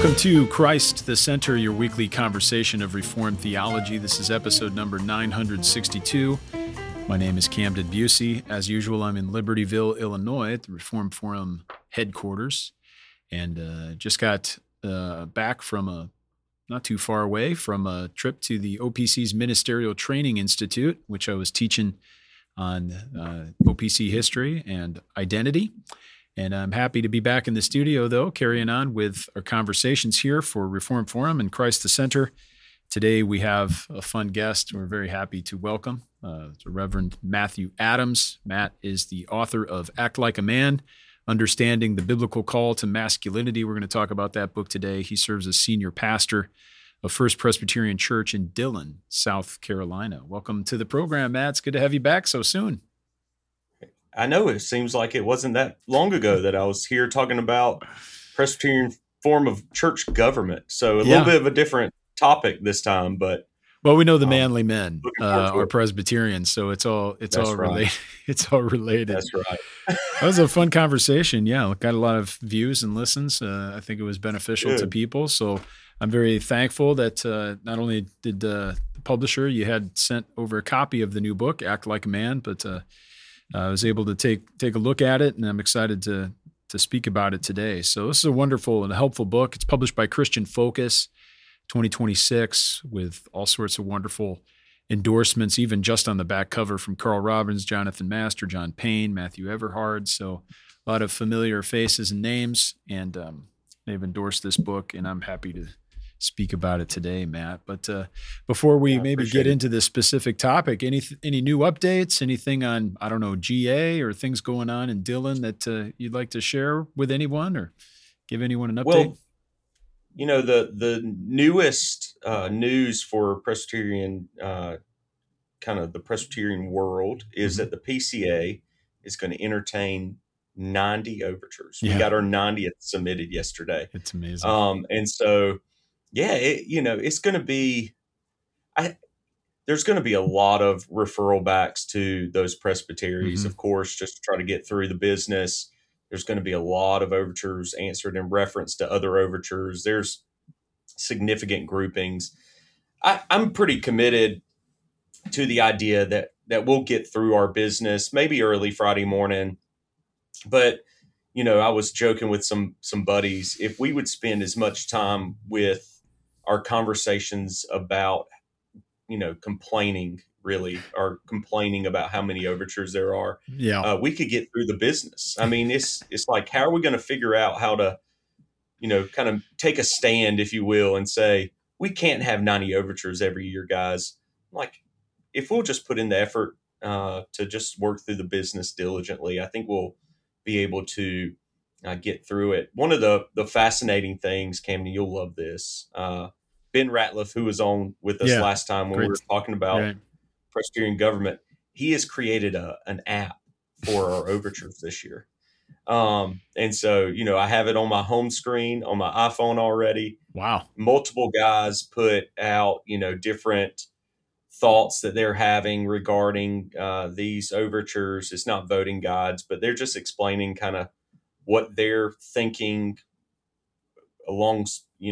Welcome to Christ the Center, your weekly conversation of Reformed theology. This is episode number 962. My name is Camden Busey. As usual, I'm in Libertyville, Illinois at the Reformed Forum headquarters, and just got back from not too far away from a trip to the OPC's Ministerial Training Institute, which I was teaching on OPC history and identity. And I'm happy to be back in the studio, though, carrying on with our conversations here for Reformed Forum and Christ the Center. Today, we have a fun guest we're very happy to welcome, the Reverend Matthew Adams. Matt is the author of Act Like a Man, Understanding the Biblical Call to Masculinity. We're going to talk about that book today. He serves as senior pastor of First Presbyterian Church in Dillon, South Carolina. Welcome to the program, Matt. It's good to have you back so soon. I know it seems like it wasn't that long ago that I was here talking about Presbyterian form of church government. So a little bit of a different topic this time, but well, we know the manly men are Presbyterians, so it's all right. related. It's all related. That's right. That was a fun conversation. Yeah, got a lot of views and listens. I think it was beneficial to people. So I'm very thankful that not only did the publisher, you had sent over a copy of the new book, Act Like a Man, but I was able to take a look at it, and I'm excited to speak about it today. So this is a wonderful and helpful book. It's published by Christian Focus, 2026, with all sorts of wonderful endorsements, even just on the back cover from Carl Robbins, Jonathan Master, John Payne, Matthew Everhard. So a lot of familiar faces and names, and they've endorsed this book, and I'm happy to speak about it today, Matt. But before we maybe get into this specific topic, any new updates, anything on, I don't know, GA or things going on in Dillon that you'd like to share with anyone or give anyone an update? Well, you know, the newest news for Presbyterian, kind of the Presbyterian world is that the PCA is going to entertain 90 overtures. We got our 90th submitted yesterday. It's amazing. And so, yeah, it's going to be, there's going to be a lot of referral backs to those presbyteries, of course, just to try to get through the business. There's going to be a lot of overtures answered in reference to other overtures. There's significant groupings. I'm pretty committed to the idea that we'll get through our business, maybe early Friday morning. But, I was joking with some buddies, if we would spend as much time with our conversations about, complaining about how many overtures there are. We could get through the business. I mean, it's like, how are we going to figure out how to, kind of take a stand, if you will, and say, we can't have 90 overtures every year, guys. Like, if we'll just put in the effort to just work through the business diligently, I think we'll be able to get through it. One of the fascinating things, Camden, you'll love this. Ben Ratliff, who was on with us last time when we were talking about Presbyterian government, he has created an app for our overtures this year. And so, I have it on my home screen on my iPhone already. Wow. Multiple guys put out, different thoughts that they're having regarding these overtures. It's not voting guides, but they're just explaining kind of what they're thinking along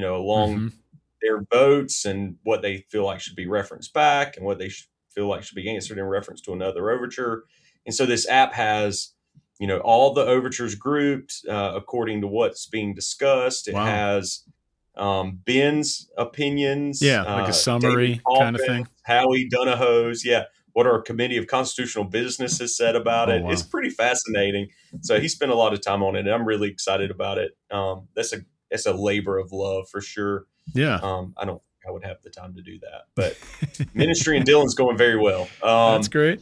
their votes and what they feel like should be referenced back and what they feel like should be answered in reference to another overture. And so this app has, all the overtures grouped according to what's being discussed. It has Ben's opinions. Like a summary kind of thing. Howie Donahoe's. What our Committee of Constitutional Business has said about it. Wow. It's pretty fascinating. So he spent a lot of time on it, and I'm really excited about it. That's a labor of love for sure. Yeah. I don't think I would have the time to do that, but ministry in Dillon's going very well. That's great.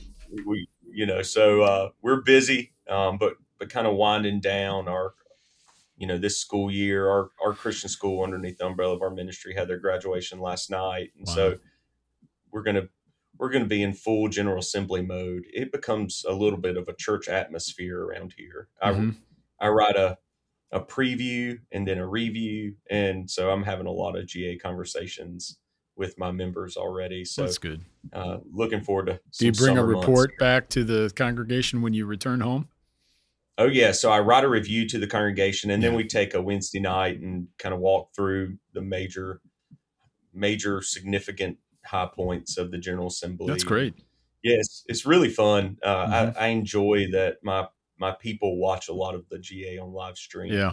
So we're busy, but kind of winding down our, this school year. Our Christian school underneath the umbrella of our ministry had their graduation last night, and so we're gonna be in full General Assembly mode. It becomes a little bit of a church atmosphere around here. I write a preview and then a review. And so I'm having a lot of GA conversations with my members already. So that's good. Looking forward to some Do you bring a report months back to the congregation when you return home? Oh yeah. So I write a review to the congregation, and then we take a Wednesday night and kind of walk through the major significant high points of the General Assembly. That's great. Yes, it's really fun. I enjoy that my people watch a lot of the GA on live stream. Yeah.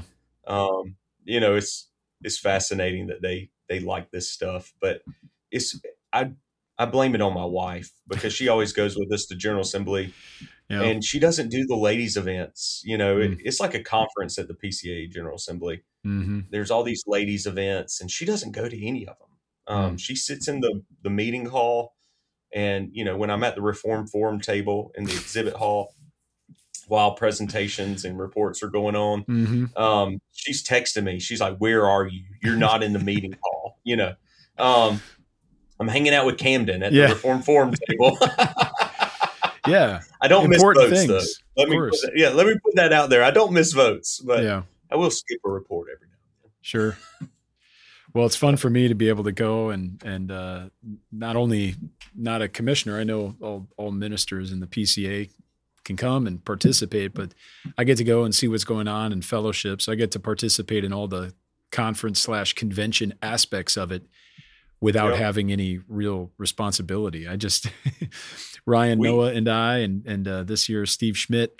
It's fascinating that they like this stuff, but I blame it on my wife because she always goes with us to General Assembly. Yeah. And she doesn't do the ladies events. It's like a conference at the PCA General Assembly. Mm-hmm. There's all these ladies events, and she doesn't go to any of them. She sits in the meeting hall, and when I'm at the Reformed Forum table in the exhibit hall while presentations and reports are going on, she's texting me. She's like, "Where are you? You're not in the meeting hall." I'm hanging out with Camden at the Reformed Forum table. Yeah, I don't miss votes things, though. Let me put that out there. I don't miss votes, but I will skip a report every now and then. Sure. Well, it's fun for me to be able to go and not only not a commissioner. I know all ministers in the PCA can come and participate, but I get to go and see what's going on in fellowships. I get to participate in all the conference/convention aspects of it without having any real responsibility. I just Ryan, Noah, and I, and this year Steve Schmidt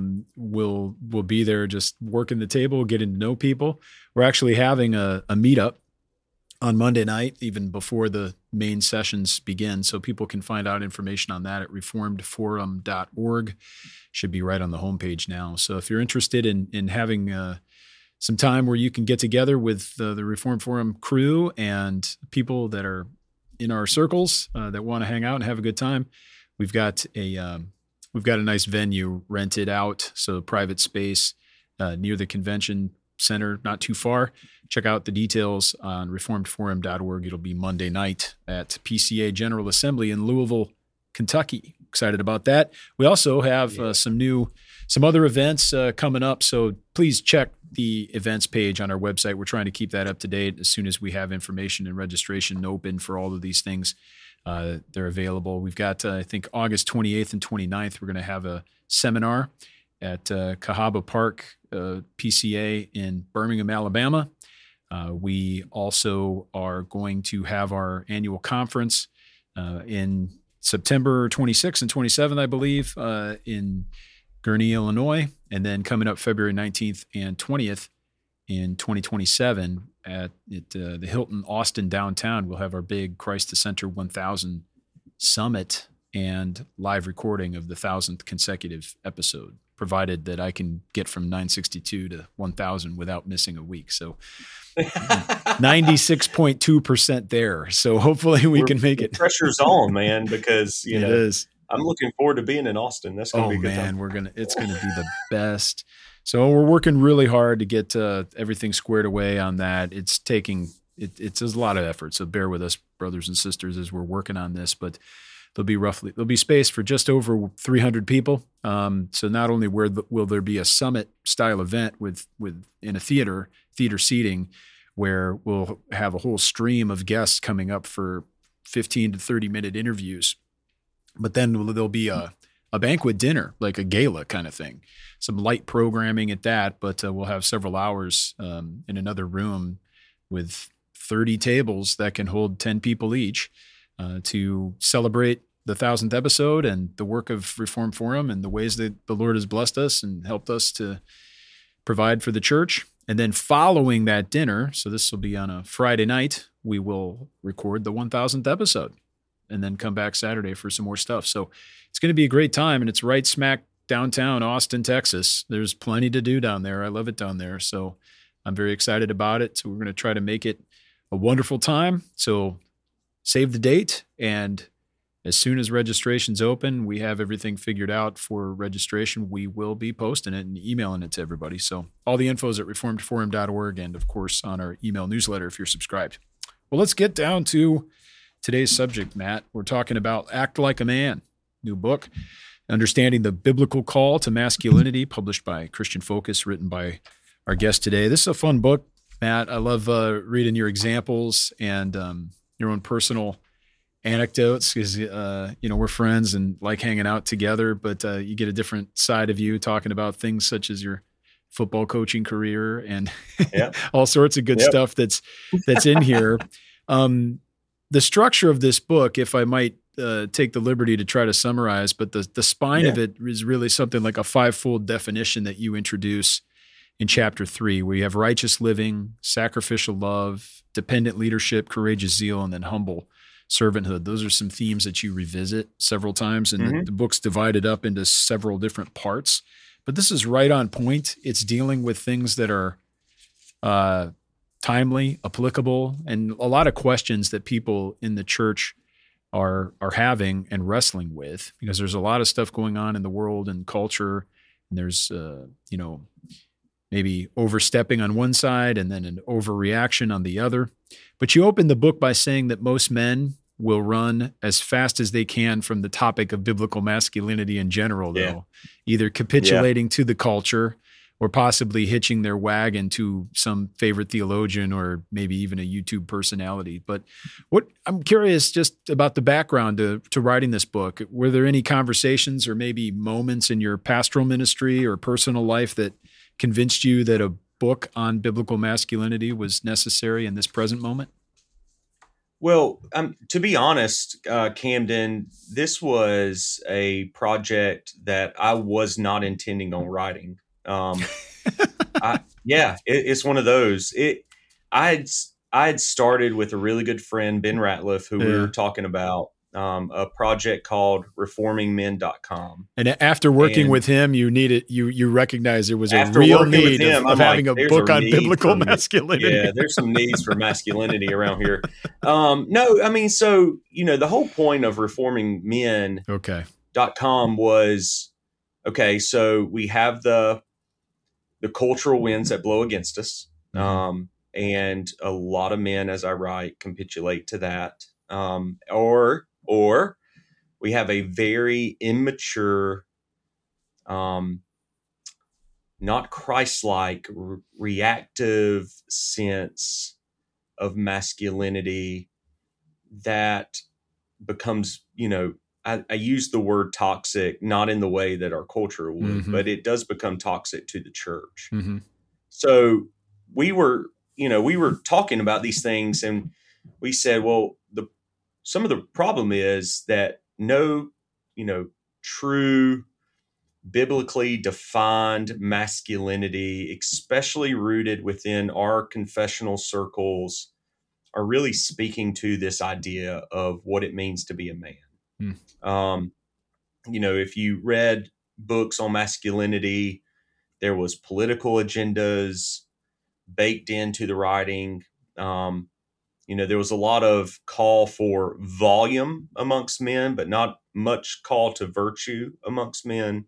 will be there, just working the table, getting to know people. We're actually having a meetup on Monday night, even before the main sessions begin, so people can find out information on that at reformedforum.org. Should be right on the homepage now. So if you're interested in having some time where you can get together with the Reformed Forum crew and people that are in our circles that want to hang out and have a good time, we've got a nice venue rented out, so private space near the convention center, not too far. Check out the details on reformedforum.org. It'll be Monday night at PCA General Assembly in Louisville, Kentucky. Excited about that. We also have some other events coming up, so please check the events page on our website. We're trying to keep that up to date. As soon as we have information and registration open for all of these things, they're available. We've got, I think, August 28th and 29th, we're going to have a seminar at Cahaba Park PCA in Birmingham, Alabama. We also are going to have our annual conference in September 26th and 27th, I believe, in Gurnee, Illinois, and then coming up February 19th and 20th in 2027 at the Hilton Austin downtown. We'll have our big Christ the Center 1000 Summit and live recording of the 1000th consecutive episode, provided that I can get from 962 to 1000 without missing a week. So 96.2% there. So hopefully we can make it. The pressure's on, man, because it is. I'm looking forward to being in Austin. That's going to be a good time. It's going to be the best. So we're working really hard to get everything squared away on that. It's a lot of effort. So bear with us, brothers and sisters, as we're working on this, but there'll be space for just over 300 people. So not only will there be a summit style event in a theater seating, where we'll have a whole stream of guests coming up for 15 to 30 minute interviews, but then there'll be a banquet dinner, like a gala kind of thing, some light programming at that, but we'll have several hours in another room with 30 tables that can hold 10 people each to celebrate the 1000th episode and the work of Reformed Forum and the ways that the Lord has blessed us and helped us to provide for the church. And then following that dinner, so this will be on a Friday night, we will record the 1000th episode and then come back Saturday for some more stuff. So it's going to be a great time, and it's right smack downtown Austin, Texas. There's plenty to do down there. I love it down there. So I'm very excited about it. So we're going to try to make it a wonderful time. So save the date, and as soon as registration's open, we have everything figured out for registration. We will be posting it and emailing it to everybody. So all the info is at reformedforum.org and, of course, on our email newsletter if you're subscribed. Well, let's get down to today's subject, Matt. We're talking about Act Like a Man, new book, Understanding the Biblical Call to Masculinity, published by Christian Focus, written by our guest today. This is a fun book, Matt. I love reading your examples and your own personal anecdotes because, we're friends and like hanging out together, but you get a different side of you talking about things such as your football coaching career and Yeah. all sorts of good stuff that's in here. The structure of this book, if I might take the liberty to try to summarize, but the spine of it is really something like a five-fold definition that you introduce in chapter 3, where you have righteous living, sacrificial love, dependent leadership, courageous zeal, and then humble servanthood. Those are some themes that you revisit several times, and the book's divided up into several different parts. But this is right on point. It's dealing with things that are timely, applicable, and a lot of questions that people in the church are having and wrestling with, because there's a lot of stuff going on in the world and culture, and there's maybe overstepping on one side and then an overreaction on the other. But you open the book by saying that most men will run as fast as they can from the topic of biblical masculinity in general, though, either capitulating to the culture or possibly hitching their wagon to some favorite theologian or maybe even a YouTube personality. But what I'm curious just about the background to writing this book. Were there any conversations or maybe moments in your pastoral ministry or personal life that convinced you that a book on biblical masculinity was necessary in this present moment? Well, to be honest, Camden, this was a project that I was not intending on writing. It's one of those. I had started with a really good friend, Ben Ratliff, who we were talking about, a project called reformingmen.com. And after working with him, you recognize there was a real need of having a book on biblical masculinity. Yeah, there's some needs for masculinity around here. The whole point of reformingmen.com was, okay, so we have the cultural winds that blow against us. And a lot of men, as I write, capitulate to that. Or we have a very immature, not Christ-like, reactive sense of masculinity that becomes, I use the word toxic, not in the way that our culture would, but it does become toxic to the church. So we were talking about these things, and we said, well, some of the problem is that no, true biblically defined masculinity, especially rooted within our confessional circles, are really speaking to this idea of what it means to be a man. If you read books on masculinity, there was political agendas baked into the writing. There was a lot of call for volume amongst men, but not much call to virtue amongst men.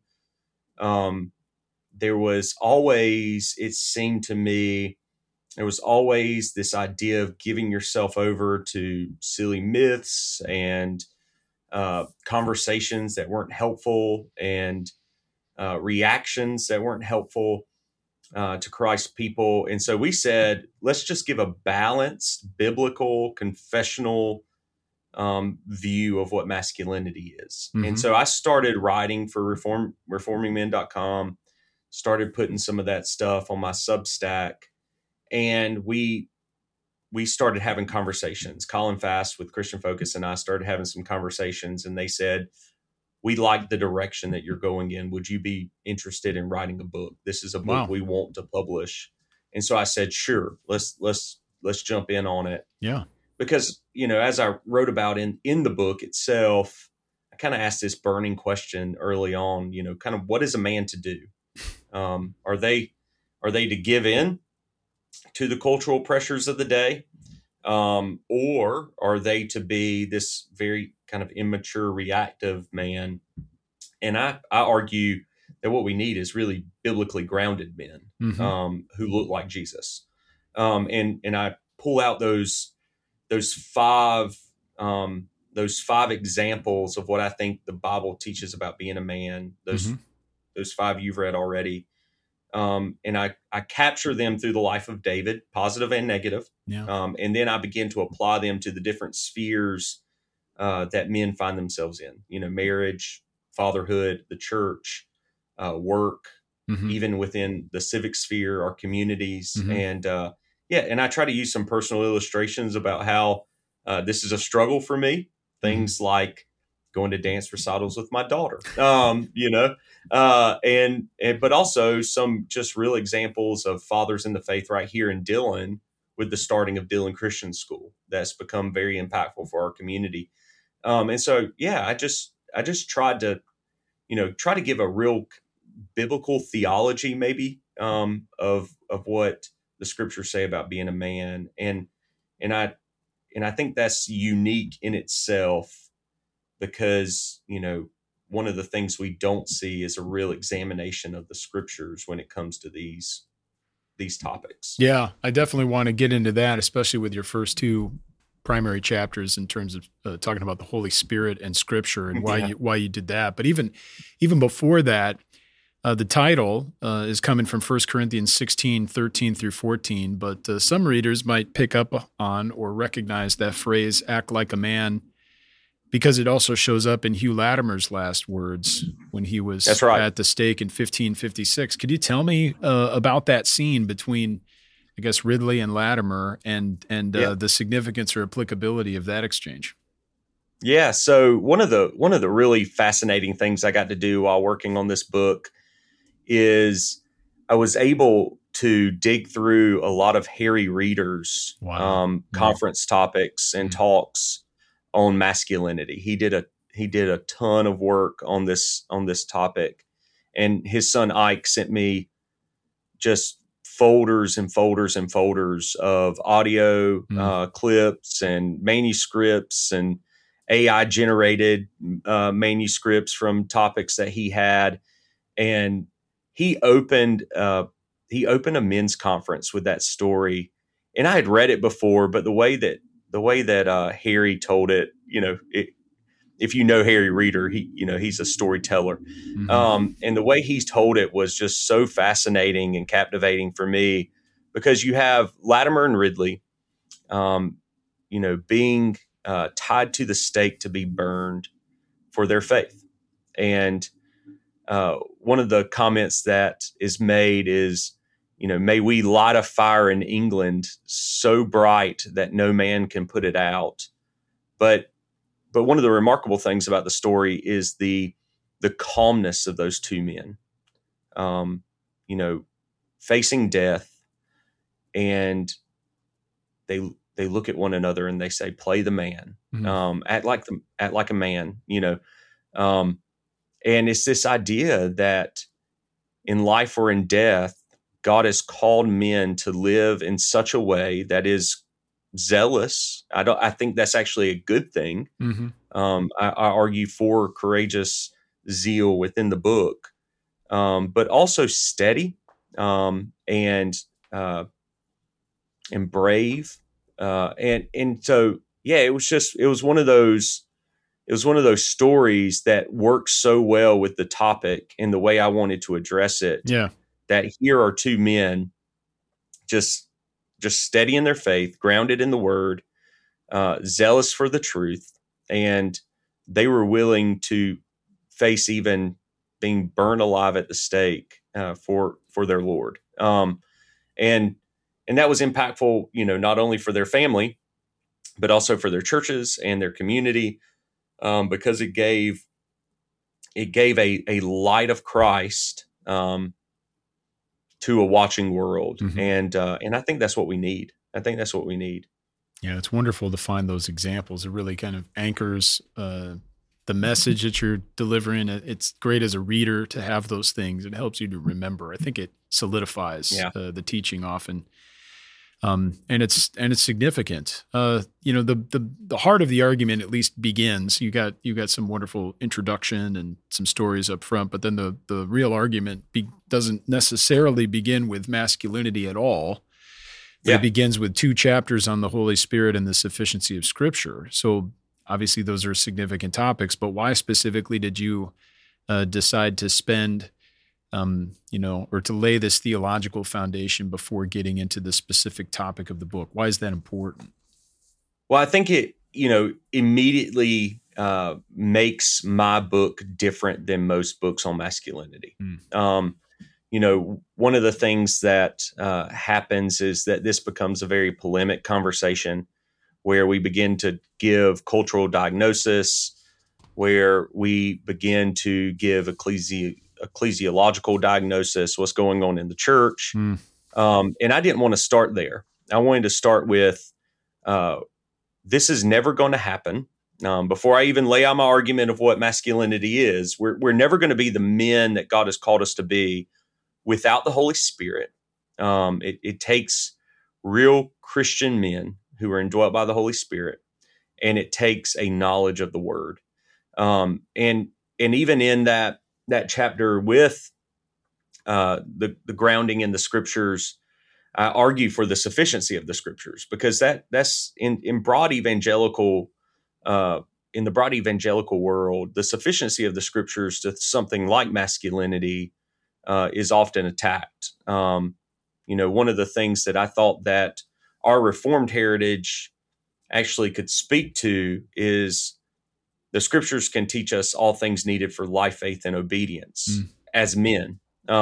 There was always, it seemed to me, there was always this idea of giving yourself over to silly myths and conversations that weren't helpful and reactions that weren't helpful to Christ's people. And so we said, let's just give a balanced, biblical, confessional view of what masculinity is. And so I started writing for reformingmen.com, started putting some of that stuff on my Substack, and we started having conversations. Colin Fast with Christian Focus and I started having some conversations, and they said, we like the direction that you're going in. Would you be interested in writing a book? This is a book we want to publish. And so I said, sure, let's jump in on it. Yeah. Because, as I wrote about in the book itself, I kind of asked this burning question early on, kind of what is a man to do? Are they to give in to the cultural pressures of the day? Or are they to be this very kind of immature, reactive man? And I argue that what we need is really biblically grounded men who look like Jesus. And I pull out those five examples of what I think the Bible teaches about being a man. Those five you've read already. And I capture them through the life of David, positive and negative. Yeah. And then I begin to apply them to the different spheres that men find themselves in. Marriage, fatherhood, the church, work, Mm-hmm. even within the civic sphere, our communities, Mm-hmm. and I try to use some personal illustrations about how this is a struggle for me. Things like going to dance recitals with my daughter, but also some just real examples of fathers in the faith right here in Dillon with the starting of Dillon Christian School that's become very impactful for our community. And so, yeah, I just tried to, try to give a real biblical theology, maybe, of what the scriptures say about being a man, and I think that's unique in itself because one of the things we don't see is a real examination of the scriptures when it comes to these topics. Yeah, I definitely want to get into that, especially with your first two primary chapters in terms of talking about the Holy Spirit and Scripture and why you did that. But even before that, the title is coming from 1 Corinthians 16, 13 through 14. But some readers might pick up on or recognize that phrase, act like a man, because it also shows up in Hugh Latimer's last words when he was at the stake in 1556. Could you tell me about that scene between, I guess, Ridley and Latimer and the significance or applicability of that exchange? Yeah. So one of the really fascinating things I got to do while working on this book is I was able to dig through a lot of Harry Reeder's conference topics and talks on masculinity. He did a ton of work on this topic, and his son Ike sent me folders and folders and folders of audio clips and manuscripts and AI generated manuscripts from topics that he had. And he opened a men's conference with that story. And I had read it before, but the way that Harry told it, if you know Harry Reeder, he's a storyteller. And the way he's told it was just so fascinating and captivating for me, because you have Latimer and Ridley, being tied to the stake to be burned for their faith. And one of the comments that is made is, may we light a fire in England so bright that no man can put it out. But one of the remarkable things about the story is the calmness of those two men, facing death, and they look at one another and they say, "Play the man, act like a man," and it's this idea that in life or in death, God has called men to live in such a way that is zealous. I think that's actually a good thing. I argue for courageous zeal within the book, but also steady and brave. And so, yeah, it was one of those stories that works so well with the topic and the way I wanted to address it. Yeah. That here are two men just steady in their faith, grounded in the word, zealous for the truth, and they were willing to face even being burned alive at the stake for their Lord. And that was impactful, not only for their family, but also for their churches and their community, because it gave a light of Christ to a watching world. And I think that's what we need. Yeah, it's wonderful to find those examples. It really kind of anchors the message that you're delivering. It's great as a reader to have those things. It helps you to remember. I think it solidifies the teaching often. And it's significant. The heart of the argument at least begins. You got some wonderful introduction and some stories up front, but then the real argument doesn't necessarily begin with masculinity at all. It begins with 2 chapters on the Holy Spirit and the sufficiency of Scripture. So obviously those are significant topics, but why specifically did you decide to spend or to lay this theological foundation before getting into the specific topic of the book? Why is that important? Well, I think immediately makes my book different than most books on masculinity. One of the things that happens is that this becomes a very polemic conversation where we begin to give cultural diagnosis, where we begin to give ecclesiological diagnosis, what's going on in the church. And I didn't want to start there. I wanted to start with, this is never going to happen. Before I even lay out my argument of what masculinity is, we're never going to be the men that God has called us to be without the Holy Spirit. It takes real Christian men who are indwelt by the Holy Spirit, and it takes a knowledge of the Word. And even in that chapter with the grounding in the Scriptures, I argue for the sufficiency of the Scriptures, because that's in broad evangelical in the broad evangelical world, the sufficiency of the Scriptures to something like masculinity is often attacked. One of the things that I thought that our Reformed heritage actually could speak to is the Scriptures can teach us all things needed for life, faith, and obedience as men.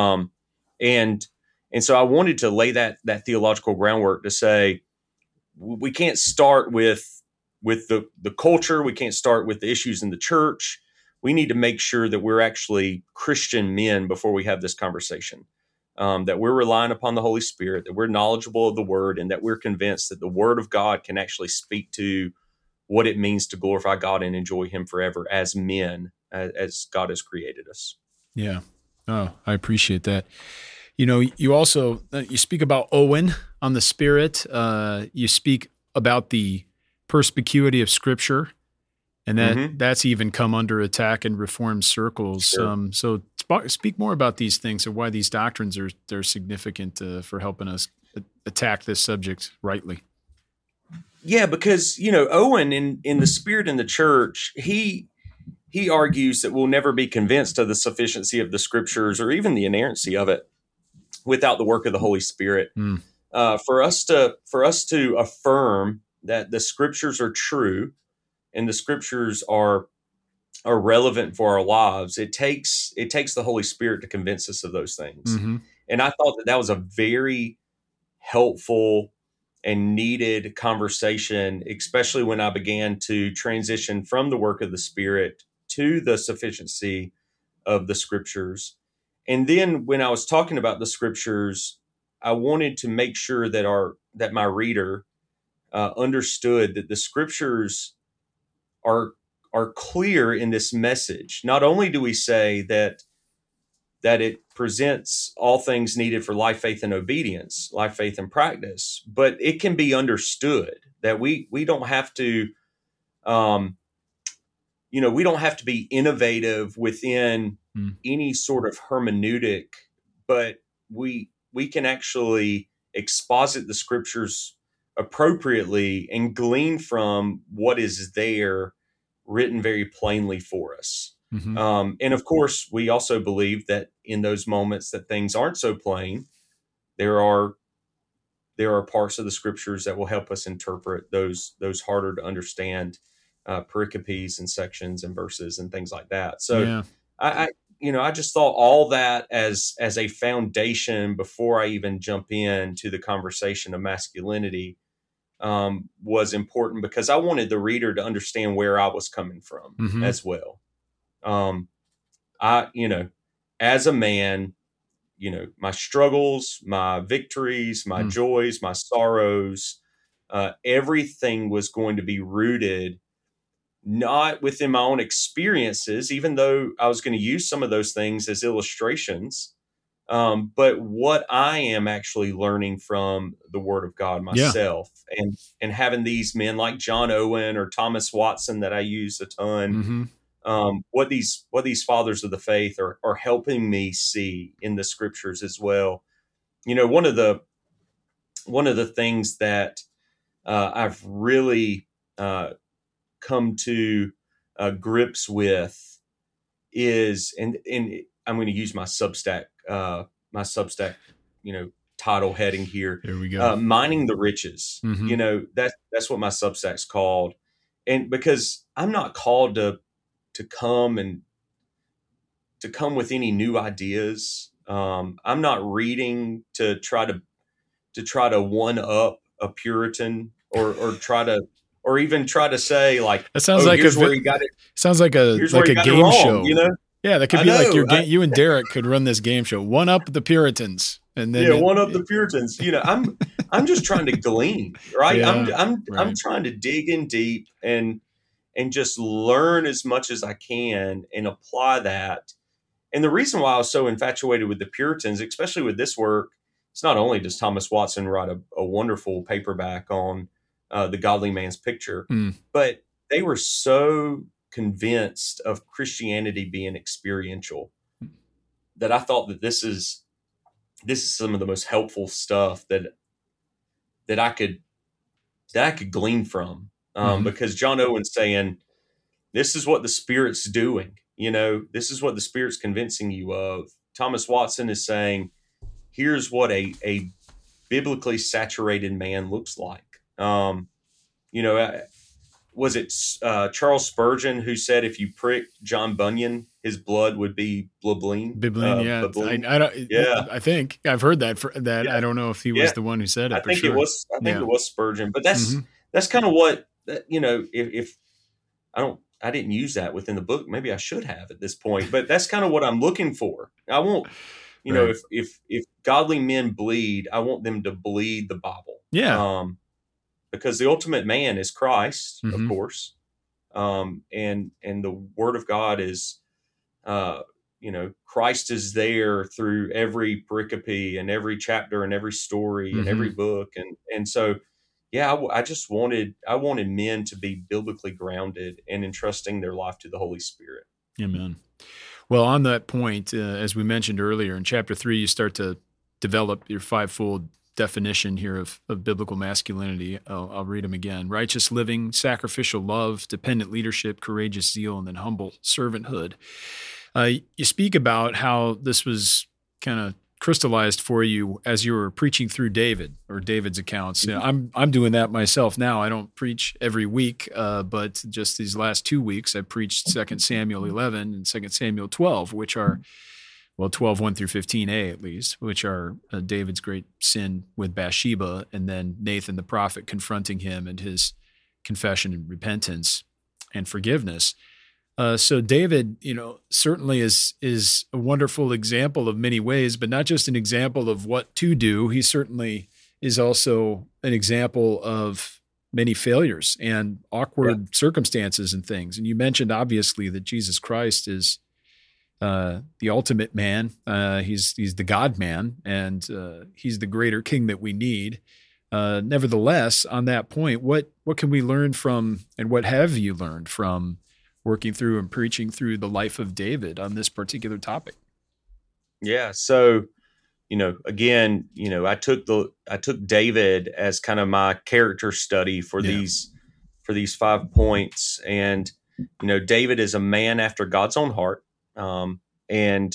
And so I wanted to lay that theological groundwork to say, we can't start with the culture. We can't start with the issues in the church. We need to make sure that we're actually Christian men before we have this conversation, that we're relying upon the Holy Spirit, that we're knowledgeable of the Word, and that we're convinced that the Word of God can actually speak to what it means to glorify God and enjoy Him forever as men, as God has created us. Yeah. Oh, I appreciate that. You also, you speak about Owen on the Spirit. You speak about the perspicuity of Scripture, and that's even come under attack in Reformed circles. Sure. So speak more about these things and why these doctrines they're significant for helping us attack this subject rightly. Yeah, because Owen in the Spirit in the Church, he argues that we'll never be convinced of the sufficiency of the Scriptures or even the inerrancy of it without the work of the Holy Spirit. For us to affirm that the Scriptures are true and the Scriptures are relevant for our lives, it takes the Holy Spirit to convince us of those things. And I thought that was a very helpful and needed conversation, especially when I began to transition from the work of the Spirit to the sufficiency of the Scriptures. And then when I was talking about the Scriptures, I wanted to make sure that my reader understood that the Scriptures are clear in this message. Not only do we say that it presents all things needed for life, faith, and obedience, life, faith, and practice, but it can be understood that we don't have to, we don't have to be innovative within any sort of hermeneutic, but we can actually exposit the Scriptures appropriately and glean from what is there written very plainly for us. And of course, we also believe that in those moments that things aren't so plain, there are parts of the Scriptures that will help us interpret those harder to understand pericopes and sections and verses and things like that. So I just thought all that as a foundation before I even jump into the conversation of masculinity was important, because I wanted the reader to understand where I was coming from as well. As a man, my struggles, my victories, my joys, my sorrows, everything was going to be rooted not within my own experiences, even though I was going to use some of those things as illustrations, but what I am actually learning from the Word of God myself, and having these men like John Owen or Thomas Watson that I use a ton, what these fathers of the faith are helping me see in the Scriptures as well. One of the things that I've really come to grips with is, and I'm going to use my Substack, title heading here. There we go. Mining the riches. That's what my Substack's called. and because I'm not called to come with any new ideas. I'm not reading to try to one up a Puritan or even try to say like, That sounds oh, like here's where he got it. sounds like Here's where he a got it game wrong. show. Yeah, that could I be like know. you and Derek could run this game show. One up the Puritans, and then one up the Puritans. I'm just trying to glean, right? Yeah, I'm trying to dig in deep and just learn as much as I can and apply that. And the reason why I was so infatuated with the Puritans, especially with this work, it's not only does Thomas Watson write a wonderful paperback on the Godly Man's Picture, but they were so convinced of Christianity being experiential that I thought that this is some of the most helpful stuff that I could glean from, because John Owen's saying this is what the Spirit's doing. This is what the Spirit's convincing you of. Thomas Watson is saying, here's what a biblically saturated man looks like. Was it Charles Spurgeon who said if you pricked John Bunyan, his blood would be Bibline? Bibline. I think I've heard that. I don't know if he was the one who said it. I think it was Spurgeon, but that's kind of what if I didn't use that within the book. Maybe I should have at this point, but that's kind of what I'm looking for. I won't, if godly men bleed, I want them to bleed the Bible. Yeah. Because the ultimate man is Christ, of course. And the Word of God is, Christ is there through every pericope and every chapter and every story and every book. And so, I wanted men to be biblically grounded and entrusting their life to the Holy Spirit. Amen. Well, on that point, as we mentioned earlier, in chapter 3, you start to develop your fivefold definition here of biblical masculinity. I'll read them again. Righteous living, sacrificial love, dependent leadership, courageous zeal, and then humble servanthood. You speak about how this was kind of crystallized for you as you were preaching through David's accounts. I'm doing that myself now. I don't preach every week, but just these last 2 weeks, I preached 2 Samuel 11 and 2 Samuel 12, which are 12, 1 through 15a at least, which are David's great sin with Bathsheba, and then Nathan the prophet confronting him and his confession and repentance and forgiveness. So David, certainly is a wonderful example of many ways, but not just an example of what to do. He certainly is also an example of many failures and awkward circumstances and things. And you mentioned obviously that Jesus Christ is the ultimate man. He's the God man, and he's the greater king that we need. Nevertheless, on that point, what can we learn from, and what have you learned from working through and preaching through the life of David on this particular topic? Yeah. So, again, I took David as kind of my character study for these 5 points. And, David is a man after God's own heart. And,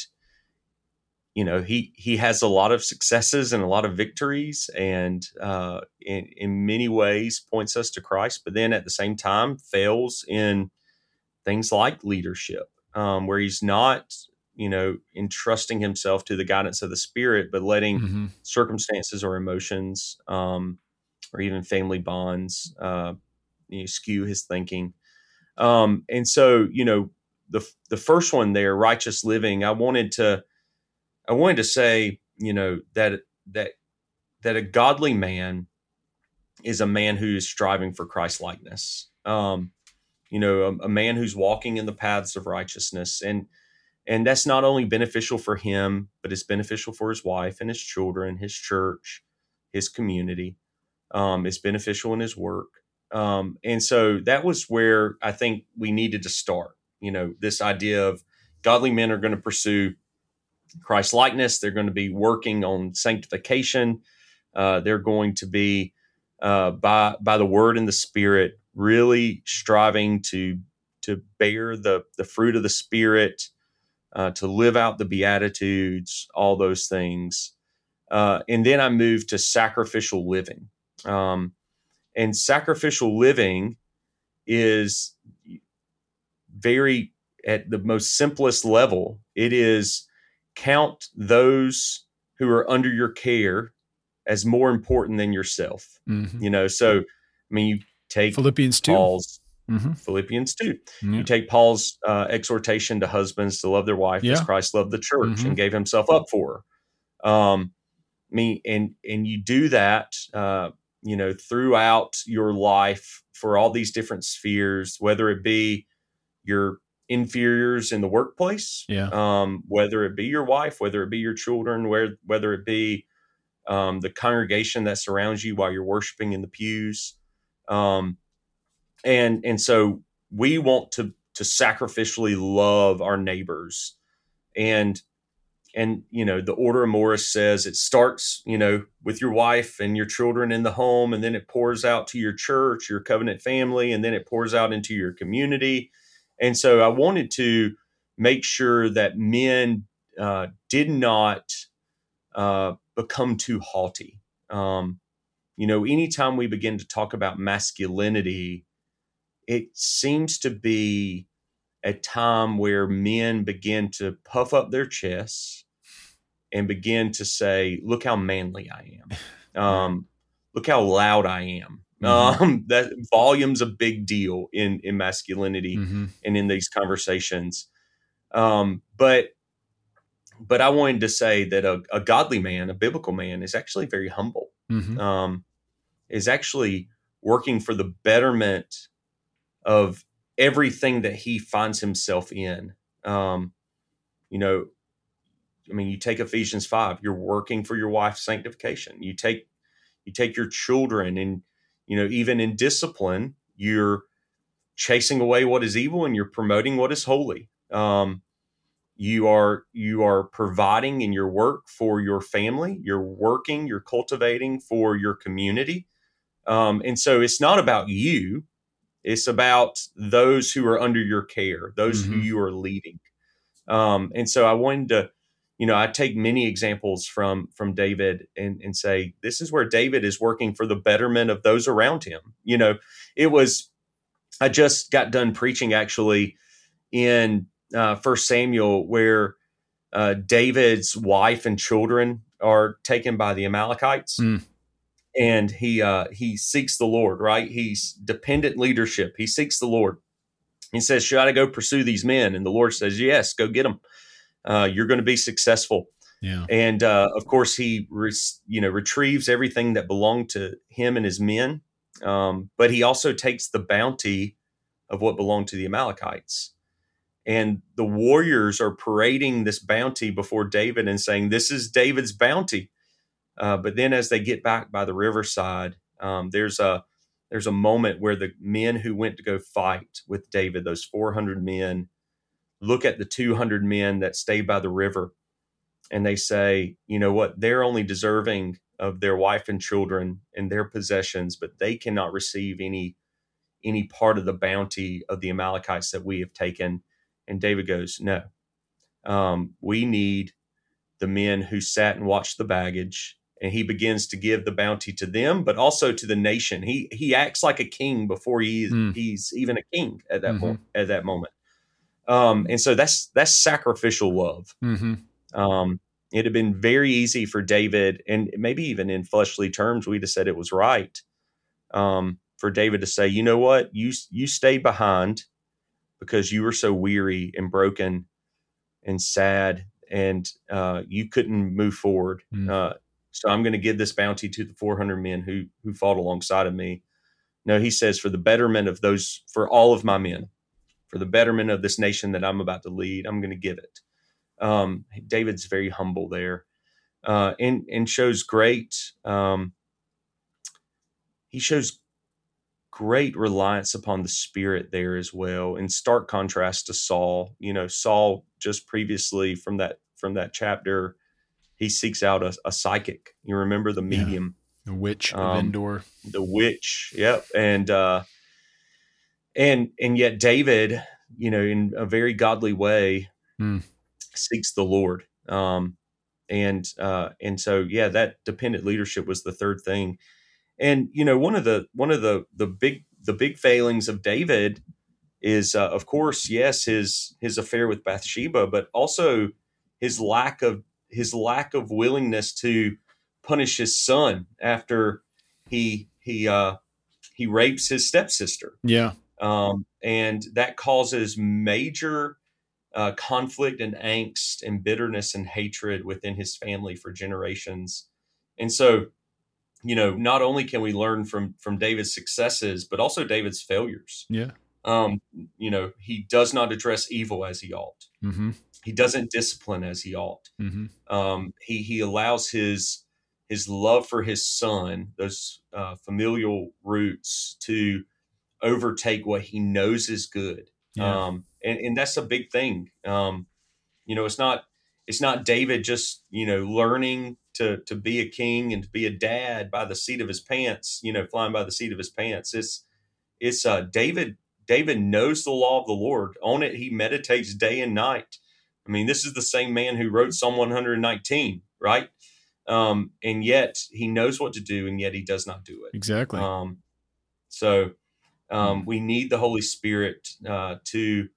he has a lot of successes and a lot of victories, and, in many ways points us to Christ, but then at the same time fails in things like leadership, where he's not, entrusting himself to the guidance of the Spirit, but letting circumstances or emotions, or even family bonds, skew his thinking. And so, the first one there, righteous living, I wanted to say, that a godly man is a man who is striving for Christ likeness. A man who's walking in the paths of righteousness. And that's not only beneficial for him, but it's beneficial for his wife and his children, his church, his community. It's beneficial in his work. And so that was where I think we needed to start. This idea of godly men are going to pursue Christ likeness. They're going to be working on sanctification. They're going to be, by the word and the Spirit, really striving to bear the fruit of the Spirit, to live out the Beatitudes, all those things. And then I moved to sacrificial living. And sacrificial living is very, at the most simplest level, it is count those who are under your care as more important than yourself. So, I mean, you take Philippians 2. Paul's Philippians 2. You take Paul's exhortation to husbands to love their wife as Christ loved the church and gave himself up for her. And you do that, throughout your life for all these different spheres, whether it be your inferiors in the workplace, whether it be your wife, whether it be your children, whether it be the congregation that surrounds you while you're worshiping in the pews. And so we want to sacrificially love our neighbors. And the Order of Morris says it starts, with your wife and your children in the home, and then it pours out to your church, your covenant family, and then it pours out into your community. And so I wanted to make sure that men did not become too haughty. Anytime we begin to talk about masculinity, it seems to be a time where men begin to puff up their chests and begin to say, look how manly I am. Look how loud I am. That volume's a big deal in masculinity and in these conversations. But I wanted to say that a godly man, a biblical man, is actually very humble, is actually working for the betterment of everything that he finds himself in. You take Ephesians 5, you're working for your wife's sanctification. You take your children, and, even in discipline, you're chasing away what is evil and you're promoting what is holy. You are providing in your work for your family. You're working, you're cultivating for your community. And so it's not about you. It's about those who are under your care, those who you are leading. And so I wanted to, I take many examples from David and say, this is where David is working for the betterment of those around him. I just got done preaching actually in 1 Samuel where David's wife and children are taken by the Amalekites. And he seeks the Lord, right? He's dependent leadership. He seeks the Lord. He says, should I go pursue these men? And the Lord says, yes, go get them. You're going to be successful. Yeah. And of course, he retrieves everything that belonged to him and his men. But he also takes the bounty of what belonged to the Amalekites. And the warriors are parading this bounty before David and saying, this is David's bounty. But then as they get back by the riverside, there's a moment where the men who went to go fight with David, those 400 men, look at the 200 men that stayed by the river, and they say, you know what, they're only deserving of their wife and children and their possessions, but they cannot receive any part of the bounty of the Amalekites that we have taken. And David goes, no, we need the men who sat and watched the baggage. And he begins to give the bounty to them, but also to the nation. He acts like a king before he's even a king at that point, at that moment. And so that's sacrificial love. It had been very easy for David, and maybe even in fleshly terms, we'd have said it was right for David to say, you know what, you stayed behind because you were so weary and broken and sad, and you couldn't move forward. So I'm going to give this bounty to the 400 men who fought alongside of me. No, he says, for the betterment of those, for all of my men, for the betterment of this nation that I'm about to lead, I'm going to give it. David's very humble there, and shows great. He shows great reliance upon the Spirit there as well, in stark contrast to Saul. Saul just previously from that chapter, he seeks out a psychic. You remember the medium, the witch of Endor, the witch. Yep. And yet David, in a very godly way, seeks the Lord. And so, that dependent leadership was the third thing. And, one of the the big failings of David is, of course, yes, his affair with Bathsheba, but also his lack of willingness to punish his son after he rapes his stepsister. Yeah. And that causes major conflict and angst and bitterness and hatred within his family for generations. And so, not only can we learn from David's successes, but also David's failures. Yeah. He does not address evil as he ought. Mm-hmm. He doesn't discipline as he ought. Mm-hmm. He allows his love for his son, those familial roots, to overtake what he knows is good. Yeah. And that's a big thing. It's not David just, learning to be a king and to be a dad by the seat of his pants, flying by the seat of his pants. It's David knows the law of the Lord. On it, he meditates day and night. I mean, this is the same man who wrote Psalm 119, right? And yet he knows what to do, and yet he does not do it. Exactly. We need the Holy Spirit to,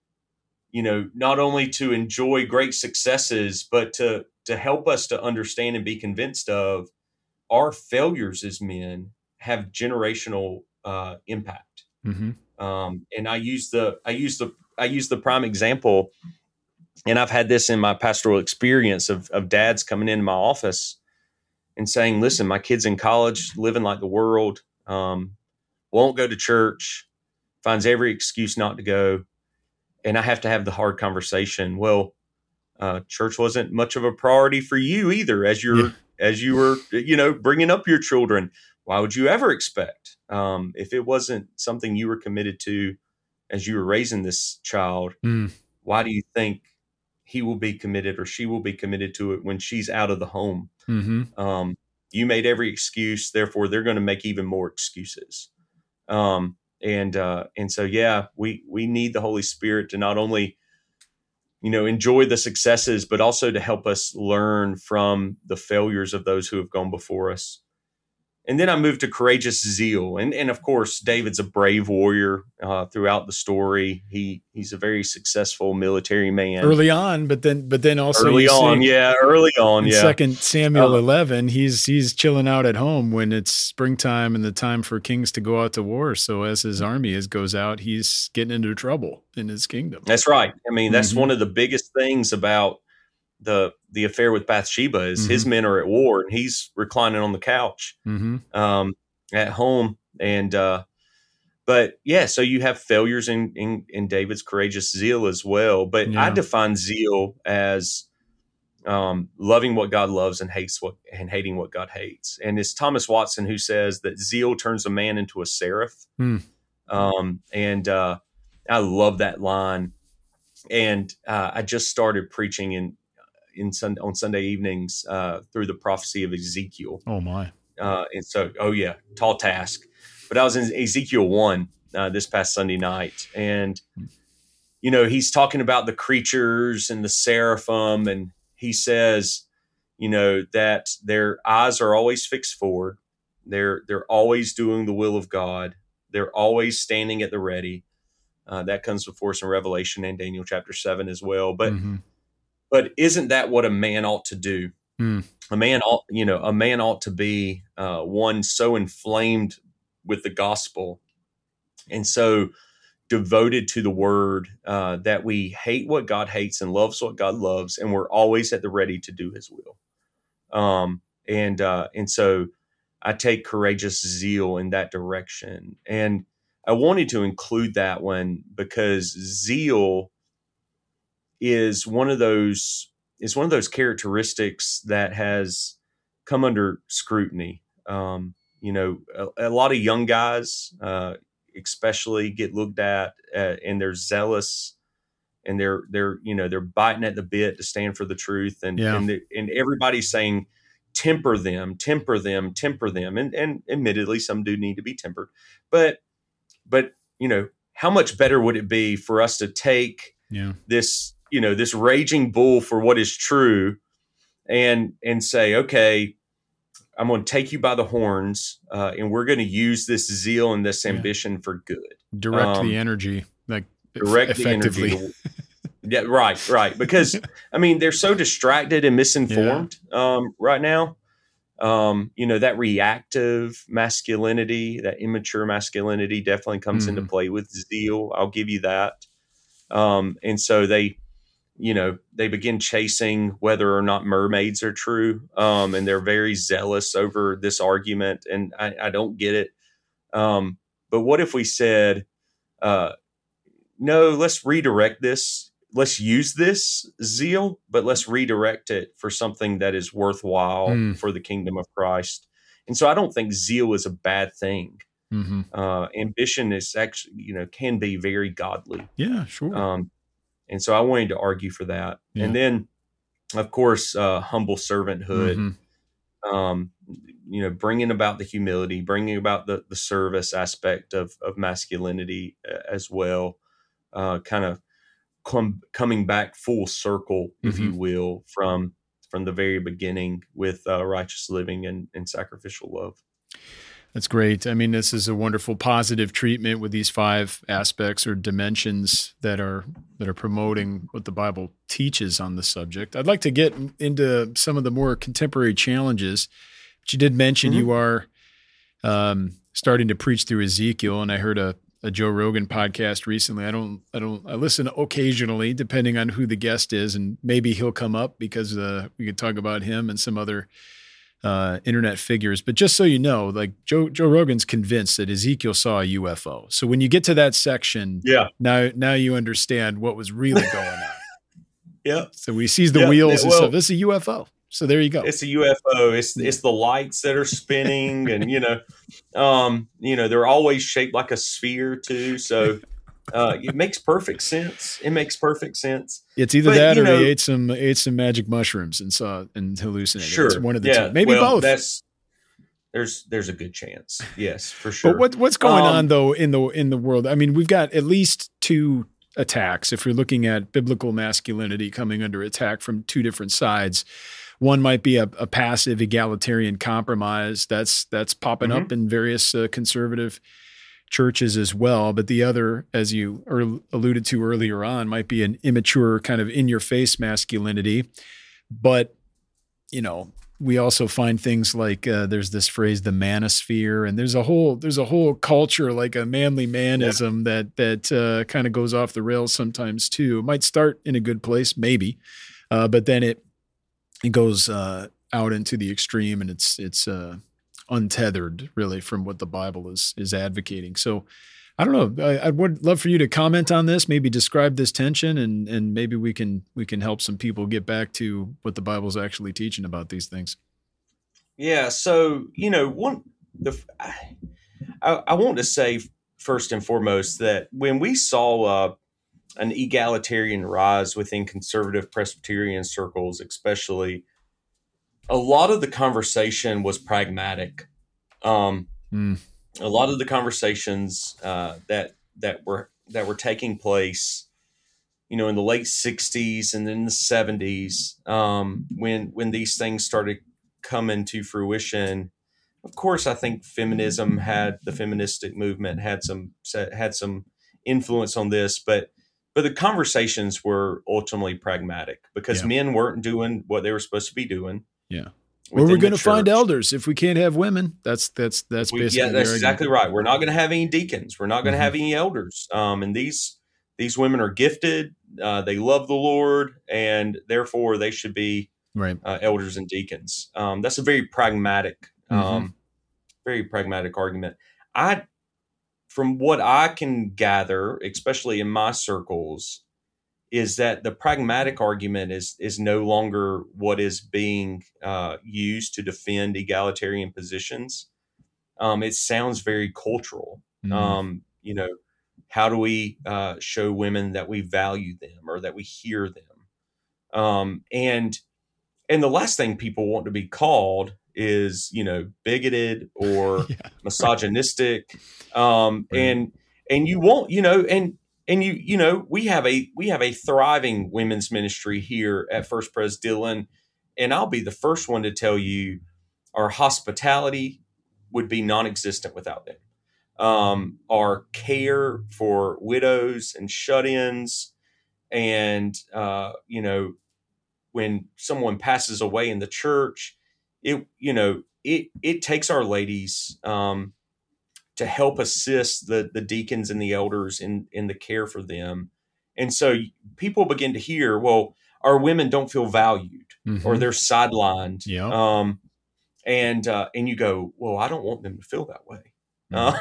not only to enjoy great successes, but to help us to understand and be convinced of our failures as men have generational impact. Mm-hmm. And I use the prime example, and I've had this in my pastoral experience of dads coming into my office and saying, listen, my kid's in college, living like the world, won't go to church, finds every excuse not to go. And I have to have the hard conversation. Well, church wasn't much of a priority for you either as you were, bringing up your children. Why would you ever expect, if it wasn't something you were committed to as you were raising this child, why do you think he will be committed or she will be committed to it when she's out of the home? Mm-hmm. You made every excuse, therefore they're going to make even more excuses. And so, yeah, we need the Holy Spirit to not only, enjoy the successes, but also to help us learn from the failures of those who have gone before us. And then I moved to courageous zeal. And of course, David's a brave warrior throughout the story. He's a very successful military man. Early on, but then also early on. In 2 Samuel 11, he's chilling out at home when it's springtime and the time for kings to go out to war. So as his army goes out, he's getting into trouble in his kingdom. That's right. I mean, that's one of the biggest things about the affair with Bathsheba is his men are at war and he's reclining on the couch at home. And but yeah, so you have failures in David's courageous zeal as well. But I define zeal as loving what God loves and hating what God hates. And it's Thomas Watson who says that zeal turns a man into a seraph. And I love that line. And I just started preaching on Sunday evenings through the prophecy of Ezekiel. Oh my! And so, tall task. But I was in Ezekiel 1 this past Sunday night, and he's talking about the creatures and the seraphim, and he says, that their eyes are always fixed forward. They're always doing the will of God. They're always standing at the ready. That comes before us in Revelation and Daniel chapter 7 as well. But isn't that what a man ought to do? A man ought to be one so inflamed with the gospel and so devoted to the word that we hate what God hates and loves what God loves, and we're always at the ready to do His will. And so I take courageous zeal in that direction, and I wanted to include that one because zeal is one of those characteristics that has come under scrutiny. A lot of young guys, especially, get looked at and they're zealous and they're biting at the bit to stand for the truth. And everybody's saying, temper them. And admittedly, some do need to be tempered, but how much better would it be for us to take this raging bull for what is true and say, okay, I'm going to take you by the horns, and we're going to use this zeal and this ambition for good. Direct the energy, like direct effectively. The energy. Yeah, right. Because I mean, they're so distracted and misinformed right now. That reactive masculinity, that immature masculinity definitely comes into play with zeal. I'll give you that. And so they begin chasing whether or not mermaids are true. And they're very zealous over this argument. And I don't get it. But what if we said, no, let's redirect this. Let's use this zeal, but let's redirect it for something that is worthwhile for the kingdom of Christ. And so I don't think zeal is a bad thing. Ambition is actually, can be very godly. Yeah, sure. And so I wanted to argue for that. Yeah. And then, of course, humble servanthood, bringing about the humility, bringing about the service aspect of masculinity as well, kind of coming back full circle, if you will, from the very beginning with righteous living and sacrificial love. That's great. I mean, this is a wonderful positive treatment with these 5 aspects or dimensions that are promoting what the Bible teaches on the subject. I'd like to get into some of the more contemporary challenges. But you did mention you are starting to preach through Ezekiel, and I heard a Joe Rogan podcast recently. I listen occasionally, depending on who the guest is, and maybe he'll come up because we could talk about him and some other internet figures. But just so you know, like Joe Rogan's convinced that Ezekiel saw a UFO. So when you get to that section, now you understand what was really going on. Yeah. So he sees the wheels and stuff. This is a UFO. So there you go. It's a UFO. It's the lights that are spinning, and they're always shaped like a sphere too. So it makes perfect sense. It's either that or he ate some magic mushrooms and hallucinated. Sure, it's one of the two. Maybe both. There's a good chance. Yes, for sure. But what's going on though in the world? I mean, we've got at least 2 attacks. If you're looking at biblical masculinity coming under attack from 2 different sides. One might be a passive egalitarian compromise that's popping up in various conservative churches as well. But the other, as you alluded to earlier on, might be an immature kind of in-your-face masculinity. But, we also find things like there's this phrase, the manosphere, and there's a whole culture, like a manly manism that kind of goes off the rails sometimes too. It might start in a good place, maybe, but then it goes out into the extreme, and it's untethered really from what the Bible is advocating. So I don't know. I would love for you to comment on this, maybe describe this tension, and maybe we can help some people get back to what the Bible's actually teaching about these things. Yeah. So, I want to say first and foremost that when we saw an egalitarian rise within conservative Presbyterian circles, especially, a lot of the conversation was pragmatic. A lot of the conversations that were taking place, in the late 60s and then the 70s, when these things started coming to fruition. Of course, I think the feministic movement had some influence on this, but the conversations were ultimately pragmatic because men weren't doing what they were supposed to be doing. Yeah. Well, we're going to find elders if we can't have women. That's basically. Yeah, that's exactly right. We're not going to have any deacons. We're not going to have any elders. And these women are gifted. They love the Lord, and therefore they should be elders and deacons. That's a very pragmatic argument. From what I can gather, especially in my circles, is that the pragmatic argument is no longer what is being used to defend egalitarian positions. It sounds very cultural. How do we show women that we value them or that we hear them? And the last thing people want to be called is, bigoted or misogynistic. And you won't, we have a thriving women's ministry here at First Pres Dillon, and I'll be the first one to tell you Our hospitality would be non-existent without them. Our care for widows and shut-ins, and when someone passes away in the church, it takes our ladies to help assist the deacons and the elders in the care for them. And so people begin to hear, well, our women don't feel valued, or they're sidelined. Yeah. And you go, well, I don't want them to feel that way. And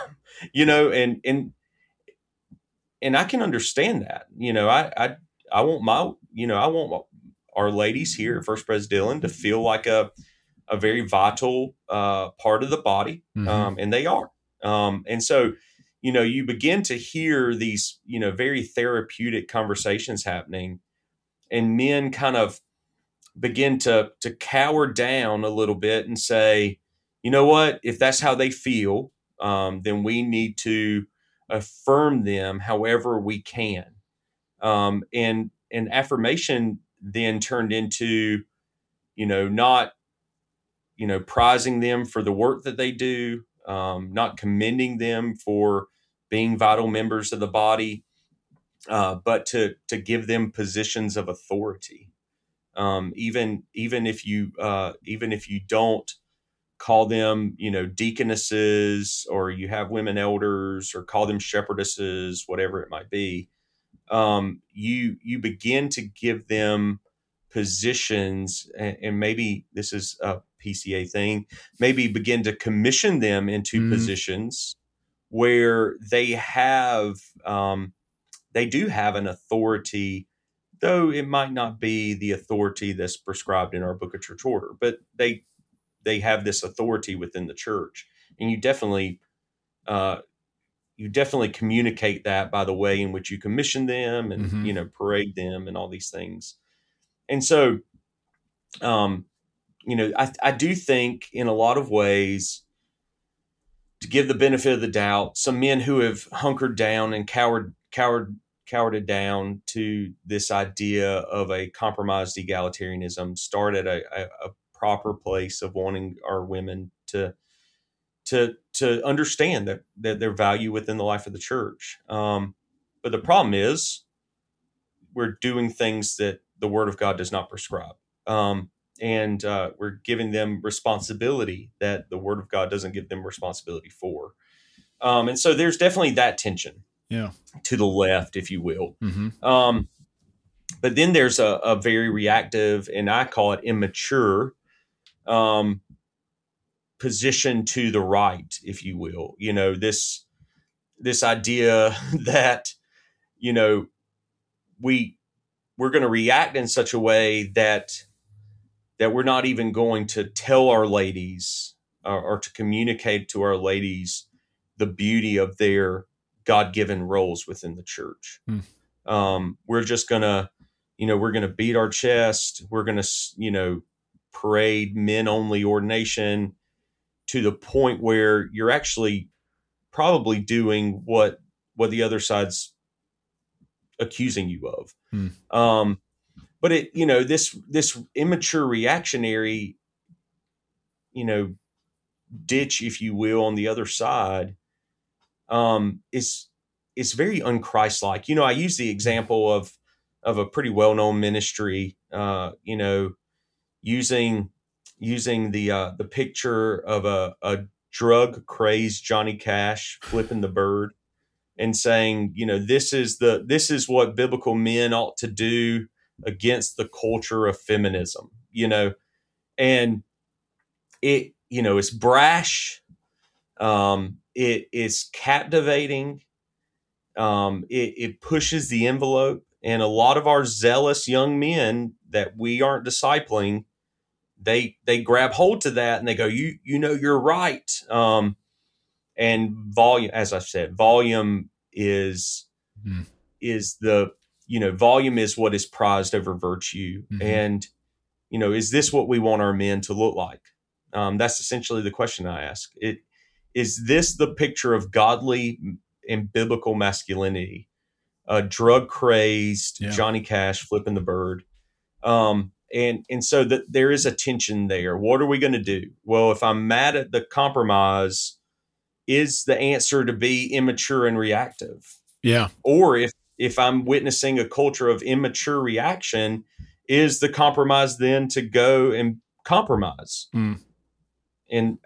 I can understand that. I want our ladies here at First Pres Dillon to feel like a very vital part of the body, and they are. And so, you begin to hear these, very therapeutic conversations happening, and men kind of begin to cower down a little bit and say, you know what, if that's how they feel, then we need to affirm them however we can. And affirmation then turned into, not, prizing them for the work that they do, not commending them for being vital members of the body, but to give them positions of authority. Even if you don't call them, deaconesses, or you have women elders, or call them shepherdesses, whatever it might be, you begin to give them positions, and maybe this is a PCA thing, maybe begin to commission them into positions where they do have an authority, though it might not be the authority that's prescribed in our Book of Church Order, but they have this authority within the church. And you definitely communicate that by the way in which you commission them and, parade them and all these things. And so, I do think in a lot of ways, to give the benefit of the doubt, some men who have hunkered down and cowered down to this idea of a compromised egalitarianism start at a proper place of wanting our women to understand that their value within the life of the church. But the problem is we're doing things that the Word of God does not prescribe. And we're giving them responsibility that the Word of God doesn't give them responsibility for. And so there's definitely that tension to the left, if you will. But then there's a very reactive, and I call it immature, position to the right, if you will. This idea that, we're going to react in such a way that we're not even going to tell our ladies or to communicate to our ladies the beauty of their God-given roles within the church. We're just going to, we're going to beat our chest. We're going to, parade men-only ordination to the point where you're actually probably doing what the other side's accusing you of. But this immature reactionary, ditch, if you will, on the other side, is very unchristlike. I use the example of a pretty well-known ministry, using the picture of a drug crazed Johnny Cash flipping the bird and saying, this is what biblical men ought to do against the culture of feminism, and it, it's brash. It is captivating. It pushes the envelope, and a lot of our zealous young men that we aren't discipling, they grab hold to that and they go, you're right. And volume, as I said, volume is volume is what is prized over virtue. And, is this what we want our men to look like? That's essentially the question I ask. Is this the picture of godly and biblical masculinity? Drug crazed Johnny Cash flipping the bird. and so that there is a tension there. What are we going to do? Well, if I'm mad at the compromise, is the answer to be immature and reactive? Yeah. Or if I'm witnessing a culture of immature reaction, is the compromise then to go and compromise? Mm. And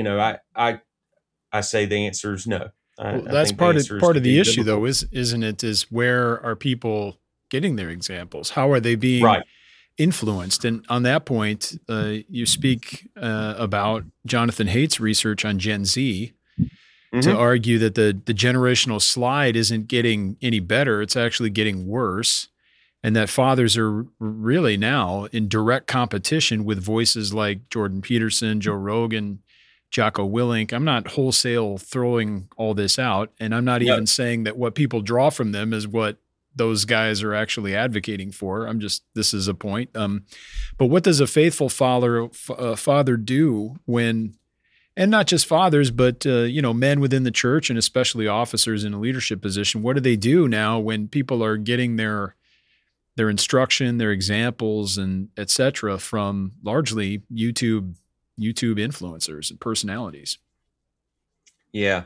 I say the answer is no. Well, that's part of the issue, though, isn't it? Is where are people getting their examples? How are they being influenced? And on that point, you speak about Jonathan Haidt's research on Gen Z to argue that the generational slide isn't getting any better; it's actually getting worse, and that fathers are really now in direct competition with voices like Jordan Peterson, Joe Rogan, Jocko Willink. I'm not wholesale throwing all this out, and I'm not even saying that what people draw from them is what those guys are actually advocating for. This is a point. But what does a faithful father do when, and not just fathers, but men within the church and especially officers in a leadership position? What do they do now when people are getting their instruction, their examples, and et cetera from largely YouTube influencers and personalities? Yeah.